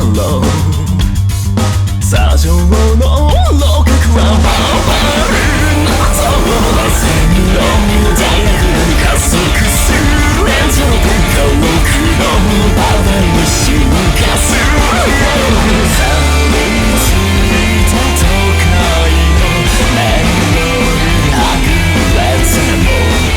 ろう。砂上の楼閣はバーバル謎線路大学加速するエントロピカロクのババに進化する錆びついた都会の面倒にはぐれても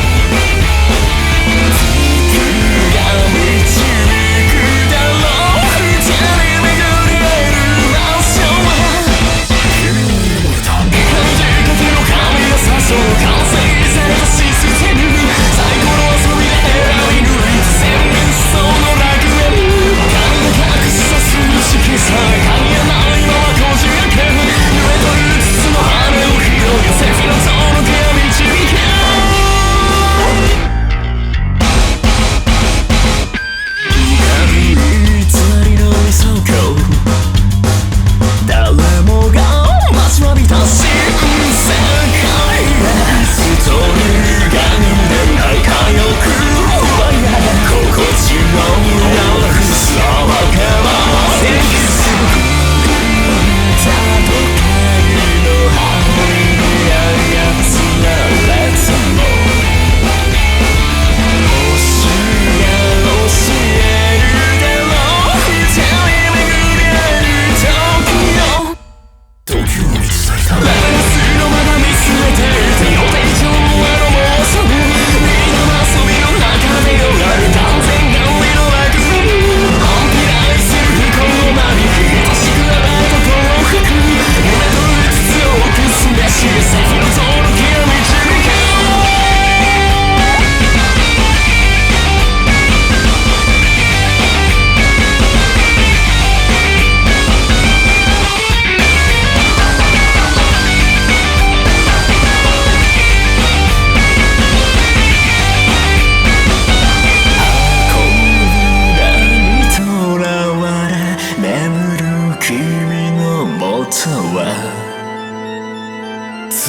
完成されたシステム最高の遊びで選び抜いた千年層の楽園神が隠しさす色彩鍵やないままこじ開け夢という筒の羽を広げセフィロトの手を導け光偽りの理想郷誰もが待ちわびた新世界ストーリーが人間ないかよく奪い合う心地のラフさわからせきすた時計の針に操られても星が教えるだろう二人巡り合える時を満ち去りたラスのまま見据えていて予定上の妄想みんな遊びの中でよがる完全な俺の楽園本気で愛する不幸の間に愛しくあられた幸福夢とうつつをくすめしセフィロトの気を導け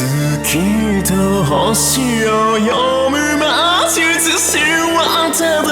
月と星を読む魔術師はただ